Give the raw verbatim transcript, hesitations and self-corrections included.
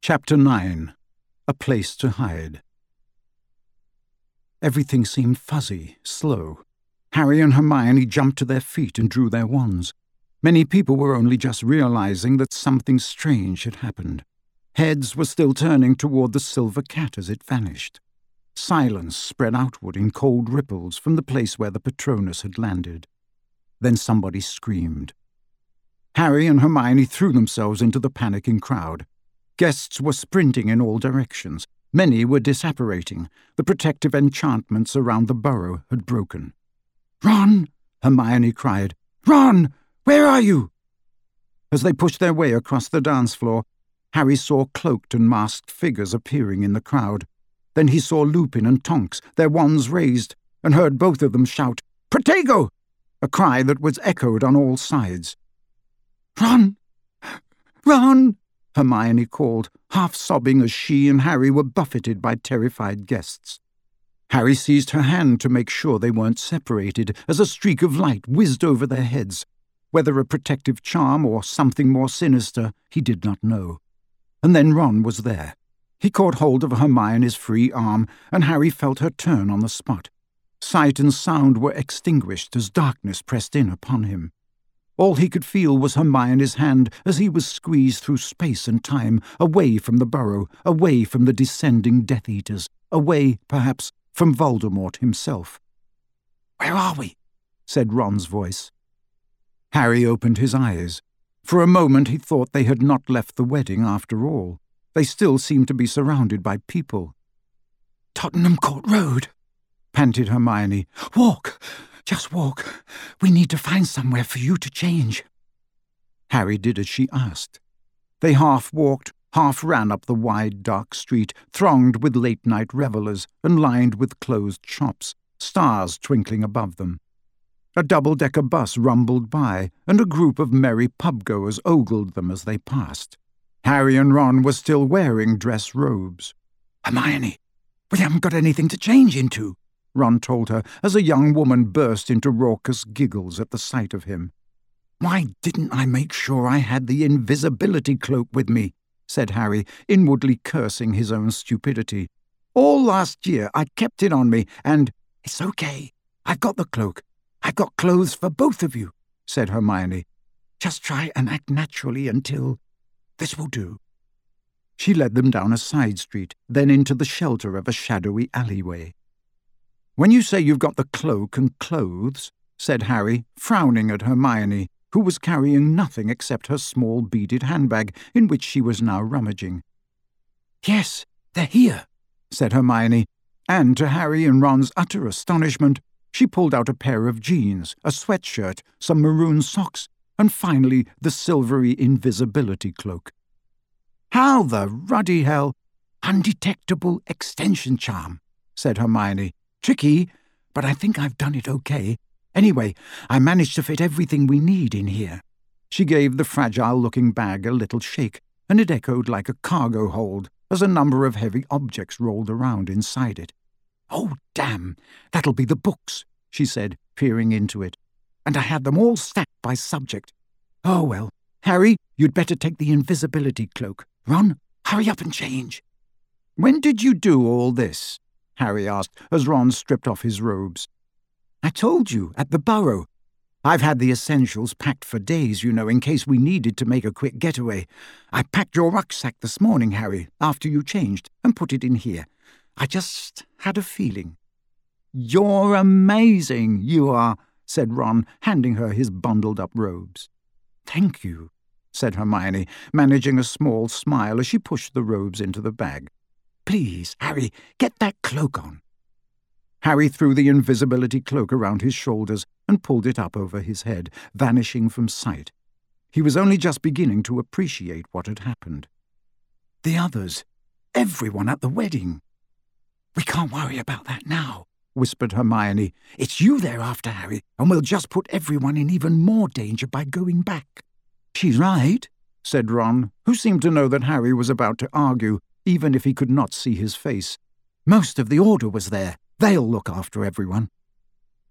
Chapter nine. A Place to Hide. Everything seemed fuzzy, slow. Harry and Hermione jumped to their feet and drew their wands. Many people were only just realizing that something strange had happened. Heads were still turning toward the silver cat as it vanished. Silence spread outward in cold ripples from the place where the Patronus had landed. Then somebody screamed. Harry and Hermione threw themselves into the panicking crowd. Guests were sprinting in all directions. Many were disapparating. The protective enchantments around the burrow had broken. "Ron!" Hermione cried. "Ron! Where are you?" As they pushed their way across the dance floor, Harry saw cloaked and masked figures appearing in the crowd. Then he saw Lupin and Tonks, their wands raised, and heard both of them shout, "Protego!" a cry that was echoed on all sides. "Ron! Ron!" Hermione called, half sobbing as she and Harry were buffeted by terrified guests. Harry seized her hand to make sure they weren't separated as a streak of light whizzed over their heads. Whether a protective charm or something more sinister, he did not know. And then Ron was there. He caught hold of Hermione's free arm, and Harry felt her turn on the spot. Sight and sound were extinguished as darkness pressed in upon him. All he could feel was Hermione's hand as he was squeezed through space and time, away from the burrow, away from the descending Death Eaters, away, perhaps, from Voldemort himself. "Where are we?" said Ron's voice. Harry opened his eyes. For a moment he thought they had not left the wedding after all. They still seemed to be surrounded by people. "Tottenham Court Road," panted Hermione. "Walk! Just walk. We need to find somewhere for you to change." Harry did as she asked. They half walked, half ran up the wide, dark street, thronged with late-night revellers and lined with closed shops, stars twinkling above them. A double-decker bus rumbled by, and a group of merry pub-goers ogled them as they passed. Harry and Ron were still wearing dress robes. "Hermione, we haven't got anything to change into," Ron told her, as a young woman burst into raucous giggles at the sight of him. "Why didn't I make sure I had the invisibility cloak with me?" said Harry, inwardly cursing his own stupidity. "All last year I kept it on me, and—" "It's okay. I've got the cloak. I've got clothes for both of you," said Hermione. "Just try and act naturally until... this will do." She led them down a side street, then into the shelter of a shadowy alleyway. "When you say you've got the cloak and clothes," said Harry, frowning at Hermione, who was carrying nothing except her small beaded handbag, in which she was now rummaging. "Yes, they're here," said Hermione, and to Harry and Ron's utter astonishment, she pulled out a pair of jeans, a sweatshirt, some maroon socks, and finally the silvery invisibility cloak. "How the ruddy hell—" "Undetectable extension charm," said Hermione. "Tricky, but I think I've done it okay. Anyway, I managed to fit everything we need in here." She gave the fragile-looking bag a little shake, and it echoed like a cargo hold as a number of heavy objects rolled around inside it. "Oh, damn! That'll be the books," she said, peering into it. "And I had them all stacked by subject. Oh, well. Harry, you'd better take the invisibility cloak. Ron, hurry up and change." "When did you do all this?" Harry asked, as Ron stripped off his robes. "I told you, at the burrow. I've had the essentials packed for days, you know, in case we needed to make a quick getaway. I packed your rucksack this morning, Harry, after you changed, and put it in here. I just had a feeling." "You're amazing, you are," said Ron, handing her his bundled-up robes. "Thank you," said Hermione, managing a small smile as she pushed the robes into the bag. "Please, Harry, get that cloak on." Harry threw the invisibility cloak around his shoulders and pulled it up over his head, vanishing from sight. He was only just beginning to appreciate what had happened. The others, everyone at the wedding. "We can't worry about that now," whispered Hermione. "It's you they're after, Harry, and we'll just put everyone in even more danger by going back." "She's right," said Ron, who seemed to know that Harry was about to argue, even if he could not see his face. "Most of the Order was there. They'll look after everyone."